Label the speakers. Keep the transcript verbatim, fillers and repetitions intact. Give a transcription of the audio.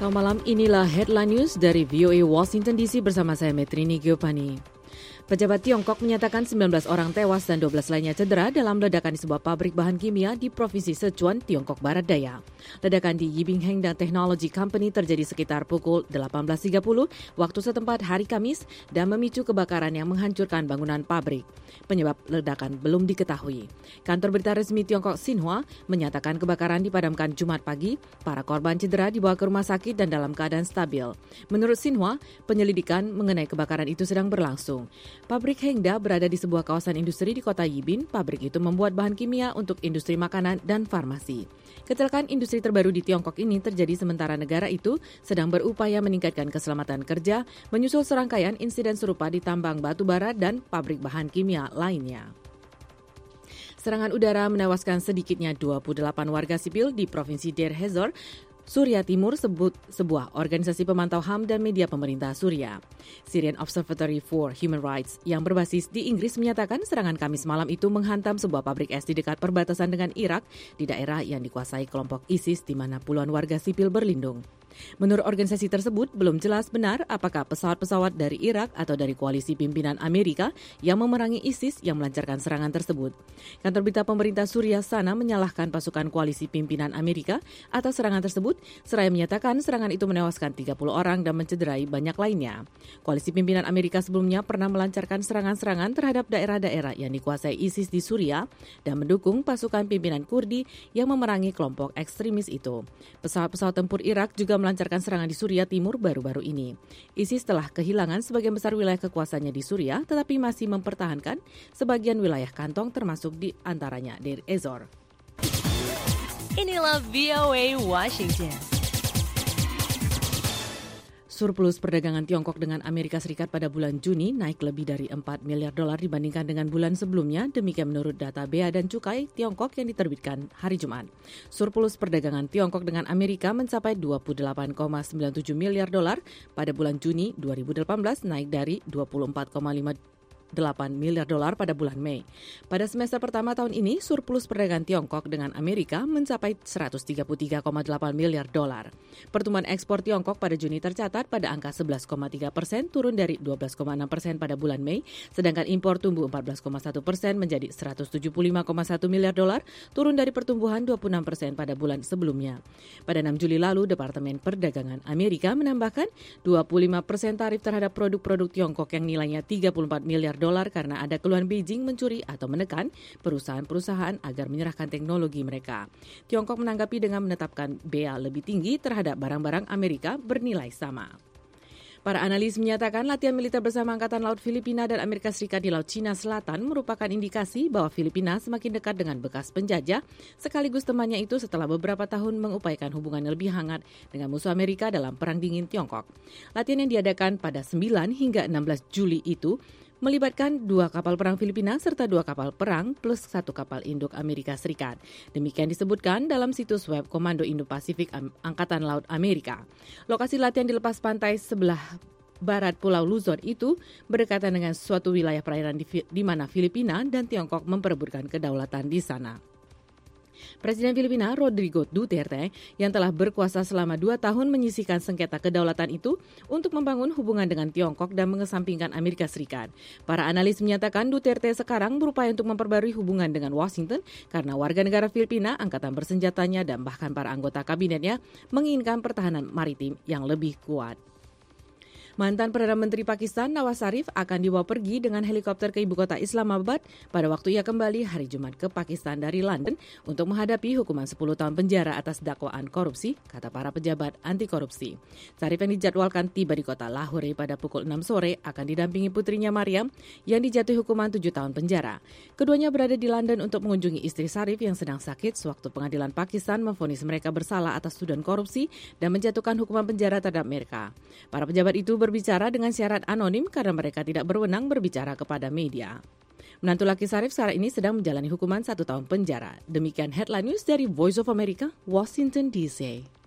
Speaker 1: Selamat malam, inilah Headline News dari V O A Washington D C bersama saya Metrini Giovanni. Pejabat Tiongkok menyatakan sembilan belas orang tewas dan dua belas lainnya cedera dalam ledakan di sebuah pabrik bahan kimia di Provinsi Sichuan, Tiongkok Barat Daya. Ledakan di Yibing Hengda Technology Company terjadi sekitar pukul delapan belas tiga puluh waktu setempat hari Kamis dan memicu kebakaran yang menghancurkan bangunan pabrik. Penyebab ledakan belum diketahui. Kantor berita resmi Tiongkok Xinhua menyatakan kebakaran dipadamkan Jumat pagi. Para korban cedera dibawa ke rumah sakit dan dalam keadaan stabil. Menurut Xinhua, penyelidikan mengenai kebakaran itu sedang berlangsung. Pabrik Hengda berada di sebuah kawasan industri di kota Yibin. Pabrik itu membuat bahan kimia untuk industri makanan dan farmasi. Kecelakaan industri terbaru di Tiongkok ini terjadi sementara negara itu sedang berupaya meningkatkan keselamatan kerja, menyusul serangkaian insiden serupa di tambang batu bara dan pabrik bahan kimia lainnya. Serangan udara menewaskan sedikitnya dua puluh delapan warga sipil di Provinsi Deir Ezzor, Suria Timur, sebut sebuah organisasi pemantau H A M dan media pemerintah Suria. Syrian Observatory for Human Rights yang berbasis di Inggris menyatakan serangan Kamis malam itu menghantam sebuah pabrik es di dekat perbatasan dengan Irak di daerah yang dikuasai kelompok ISIS di mana puluhan warga sipil berlindung. Menurut organisasi tersebut, belum jelas benar apakah pesawat-pesawat dari Irak atau dari koalisi pimpinan Amerika yang memerangi ISIS yang melancarkan serangan tersebut. Kantor berita pemerintah Suria sana menyalahkan pasukan koalisi pimpinan Amerika atas serangan tersebut, seraya menyatakan serangan itu menewaskan tiga puluh orang dan mencederai banyak lainnya. Koalisi pimpinan Amerika sebelumnya pernah melancarkan serangan-serangan terhadap daerah-daerah yang dikuasai ISIS di Suria dan mendukung pasukan pimpinan Kurdi yang memerangi kelompok ekstremis itu. Pesawat-pesawat tempur Irak juga melancarkan serangan di Suria Timur baru-baru ini. ISIS telah kehilangan sebagian besar wilayah kekuasaannya di Suria, tetapi masih mempertahankan sebagian wilayah kantong termasuk di antaranya Deir Ezzor.
Speaker 2: Inilah V O A Washington.
Speaker 1: Surplus perdagangan Tiongkok dengan Amerika Serikat pada bulan Juni naik lebih dari empat miliar dolar dibandingkan dengan bulan sebelumnya, demikian menurut data Bea dan Cukai Tiongkok yang diterbitkan hari Jumat. Surplus perdagangan Tiongkok dengan Amerika mencapai dua puluh delapan koma sembilan tujuh miliar dolar pada bulan Juni dua ribu delapan belas, naik dari dua puluh empat koma lima delapan miliar dolar pada bulan Mei. Pada semester pertama tahun ini, surplus perdagangan Tiongkok dengan Amerika mencapai seratus tiga puluh tiga koma delapan miliar dolar. Pertumbuhan ekspor Tiongkok pada Juni tercatat pada angka sebelas koma tiga persen, turun dari dua belas koma enam persen pada bulan Mei, sedangkan impor tumbuh empat belas koma satu persen menjadi seratus tujuh puluh lima koma satu miliar dolar, turun dari pertumbuhan dua puluh enam persen pada bulan sebelumnya. Pada enam Juli lalu, Departemen Perdagangan Amerika menambahkan dua puluh lima persen tarif terhadap produk-produk Tiongkok yang nilainya tiga puluh empat miliar dolar karena ada keluhan Beijing mencuri atau menekan perusahaan-perusahaan agar menyerahkan teknologi mereka. Tiongkok menanggapi dengan menetapkan bea lebih tinggi terhadap barang-barang Amerika bernilai sama. Para analis menyatakan latihan militer bersama Angkatan Laut Filipina dan Amerika Serikat di Laut Cina Selatan merupakan indikasi bahwa Filipina semakin dekat dengan bekas penjajah, sekaligus temannya itu setelah beberapa tahun mengupayakan hubungan yang lebih hangat dengan musuh Amerika dalam Perang Dingin Tiongkok. Latihan yang diadakan pada sembilan hingga enam belas Juli itu melibatkan dua kapal perang Filipina serta dua kapal perang plus satu kapal induk Amerika Serikat. Demikian disebutkan dalam situs web Komando Indo-Pasifik Angkatan Laut Amerika. Lokasi latihan di lepas pantai sebelah barat Pulau Luzon itu berdekatan dengan suatu wilayah perairan di, di mana Filipina dan Tiongkok memperebutkan kedaulatan di sana. Presiden Filipina Rodrigo Duterte yang telah berkuasa selama dua tahun menyisihkan sengketa kedaulatan itu untuk membangun hubungan dengan Tiongkok dan mengesampingkan Amerika Serikat. Para analis menyatakan Duterte sekarang berupaya untuk memperbarui hubungan dengan Washington karena warga negara Filipina, angkatan bersenjatanya dan bahkan para anggota kabinetnya menginginkan pertahanan maritim yang lebih kuat. Mantan Perdana Menteri Pakistan Nawaz Sharif akan dibawa pergi dengan helikopter ke ibu kota Islamabad pada waktu ia kembali hari Jumat ke Pakistan dari London untuk menghadapi hukuman sepuluh tahun penjara atas dakwaan korupsi, kata para pejabat anti korupsi. Sharif yang dijadwalkan tiba di kota Lahore pada pukul enam sore akan didampingi putrinya Mariam yang dijatuhi hukuman tujuh tahun penjara. Keduanya berada di London untuk mengunjungi istri Sharif yang sedang sakit sewaktu pengadilan Pakistan memvonis mereka bersalah atas tuduhan korupsi dan menjatuhkan hukuman penjara terhadap mereka. Para pejabat itu berbicara dengan syarat anonim karena mereka tidak berwenang berbicara kepada media. Menantu laki Sharif saat ini sedang menjalani hukuman satu tahun penjara. Demikian Headline News dari Voice of America, Washington D C.